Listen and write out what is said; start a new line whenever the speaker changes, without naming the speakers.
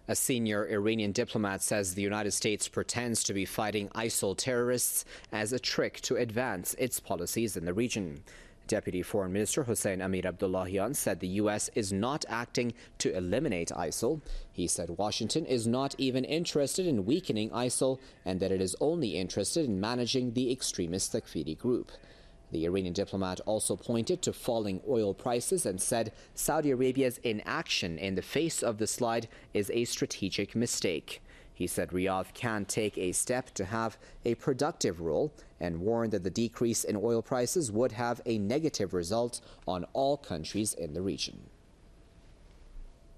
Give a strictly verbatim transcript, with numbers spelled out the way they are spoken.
A senior Iranian diplomat says the United States pretends to be fighting ISIL terrorists as a trick to advance its policies in the region. Deputy Foreign Minister Hossein Amir Abdullahian said the U S is not acting to eliminate ISIL. He said Washington is not even interested in weakening ISIL and that it is only interested in managing the extremist Takfiri group. The Iranian diplomat also pointed to falling oil prices and said Saudi Arabia's inaction in the face of the slide is a strategic mistake. He said Riyadh can take a step to have a productive role and warned that the decrease in oil prices would have a negative result on all countries in the region.